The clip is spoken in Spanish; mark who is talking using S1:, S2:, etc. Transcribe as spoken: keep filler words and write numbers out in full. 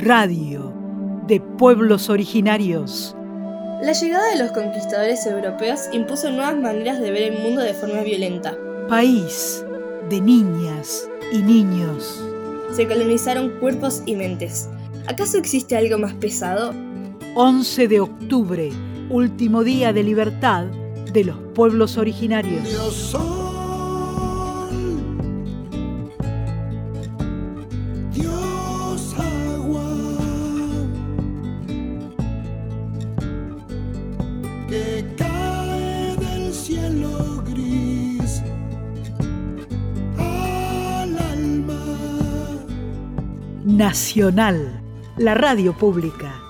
S1: Radio de pueblos originarios.
S2: La llegada de los conquistadores europeos impuso nuevas maneras de ver el mundo de forma violenta.
S1: País de niñas y niños.
S2: Se colonizaron cuerpos y mentes. ¿Acaso existe algo más pesado?
S1: once de octubre, último día de libertad de los pueblos originarios.
S3: Dios sol, Dios agua, que cae del cielo gris al alma.
S1: Nacional, la radio pública.